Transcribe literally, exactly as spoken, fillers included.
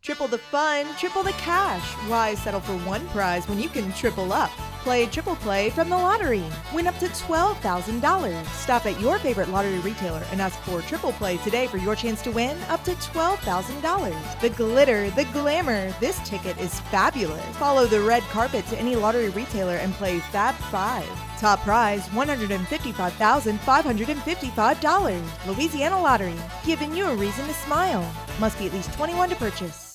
Triple the fun, triple the cash. Why settle for one prize when you can triple up? Play Triple Play from the lottery. Win up to twelve thousand dollars. Stop at your favorite lottery retailer and ask for Triple Play today for your chance to win up to twelve thousand dollars. The glitter, the glamour. This ticket is fabulous. Follow the red carpet to any lottery retailer and play Fab five. Top prize, one hundred fifty-five thousand five hundred fifty-five dollars. Louisiana Lottery, giving you a reason to smile. Must be at least twenty-one to purchase.